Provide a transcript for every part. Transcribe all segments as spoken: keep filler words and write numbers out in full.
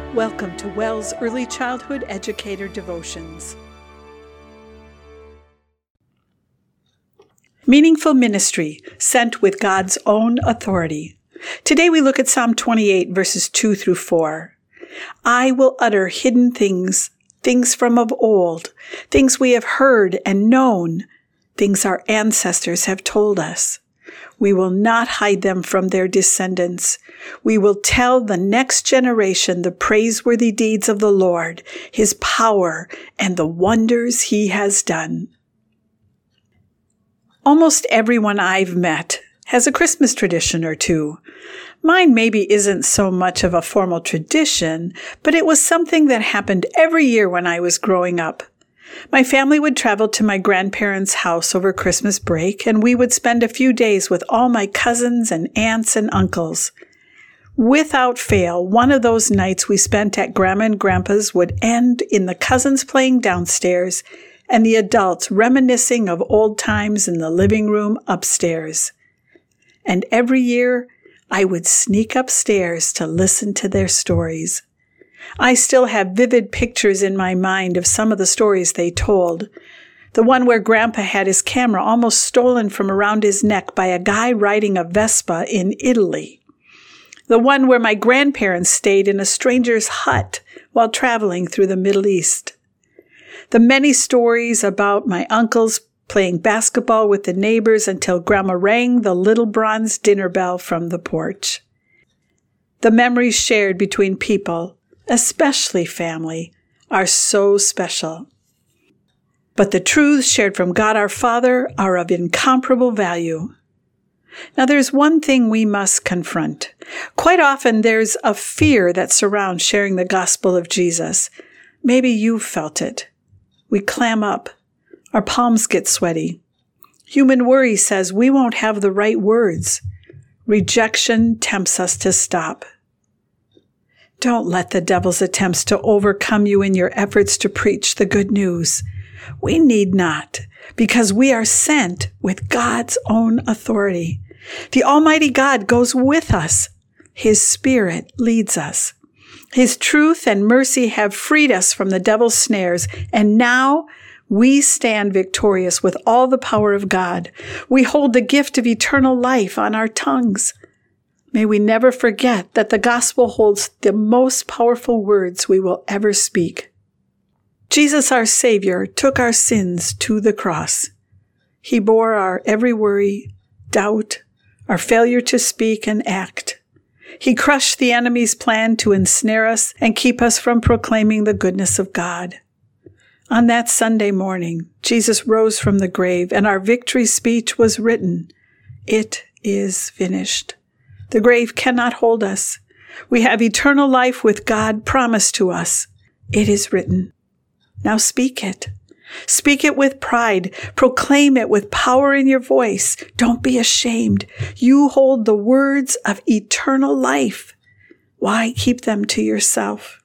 Welcome to WELS Early Childhood Educator Devotions. Meaningful Ministry, Sent with God's Own Authority. Today we look at Psalm twenty-eight, verses two through four. I will utter hidden things, things from of old, things we have heard and known, things our ancestors have told us. We will not hide them from their descendants. We will tell the next generation the praiseworthy deeds of the Lord, His power, and the wonders He has done. Almost everyone I've met has a Christmas tradition or two. Mine maybe isn't so much of a formal tradition, but it was something that happened every year when I was growing up. My family would travel to my grandparents' house over Christmas break, and we would spend a few days with all my cousins and aunts and uncles. Without fail, one of those nights we spent at Grandma and Grandpa's would end in the cousins playing downstairs and the adults reminiscing of old times in the living room upstairs. And every year, I would sneak upstairs to listen to their stories. I still have vivid pictures in my mind of some of the stories they told. The one where Grandpa had his camera almost stolen from around his neck by a guy riding a Vespa in Italy. The one where my grandparents stayed in a stranger's hut while traveling through the Middle East. The many stories about my uncles playing basketball with the neighbors until Grandma rang the little bronze dinner bell from the porch. The memories shared between people, especially family, are so special. But the truths shared from God our Father are of incomparable value. Now there's one thing we must confront. Quite often there's a fear that surrounds sharing the gospel of Jesus. Maybe you've felt it. We clam up. Our palms get sweaty. Human worry says we won't have the right words. Rejection tempts us to stop. Don't let the devil's attempts to overcome you in your efforts to preach the good news. We need not, because we are sent with God's own authority. The Almighty God goes with us. His Spirit leads us. His truth and mercy have freed us from the devil's snares, and now we stand victorious with all the power of God. We hold the gift of eternal life on our tongues. May we never forget that the gospel holds the most powerful words we will ever speak. Jesus, our Savior, took our sins to the cross. He bore our every worry, doubt, our failure to speak and act. He crushed the enemy's plan to ensnare us and keep us from proclaiming the goodness of God. On that Sunday morning, Jesus rose from the grave, and our victory speech was written. It is finished. The grave cannot hold us. We have eternal life with God promised to us. It is written. Now speak it. Speak it with pride. Proclaim it with power in your voice. Don't be ashamed. You hold the words of eternal life. Why keep them to yourself?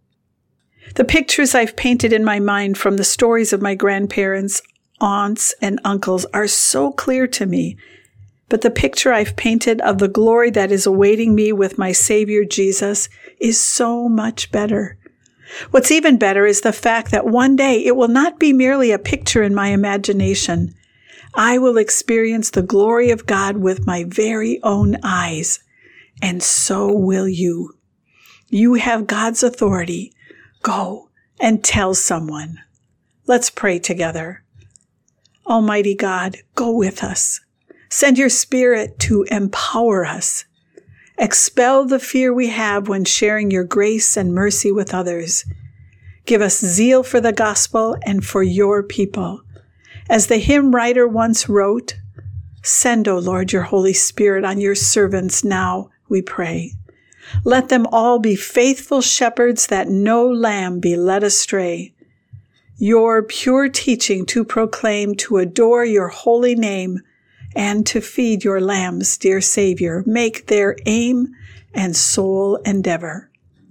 The pictures I've painted in my mind from the stories of my grandparents, aunts, and uncles are so clear to me. But the picture I've painted of the glory that is awaiting me with my Savior Jesus is so much better. What's even better is the fact that one day it will not be merely a picture in my imagination. I will experience the glory of God with my very own eyes, and so will you. You have God's authority. Go and tell someone. Let's pray together. Almighty God, go with us. Send your Spirit to empower us. Expel the fear we have when sharing your grace and mercy with others. Give us zeal for the gospel and for your people. As the hymn writer once wrote, send, O Lord, your Holy Spirit on your servants now, we pray. Let them all be faithful shepherds, that no lamb be led astray. Your pure teaching to proclaim, to adore your holy name, and to feed your lambs, dear Savior, make their aim and sole endeavor.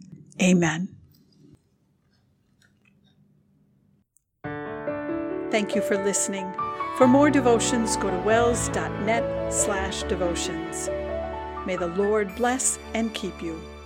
Amen. Thank you for listening. For more devotions, go to wels dot net slash devotions. May the Lord bless and keep you.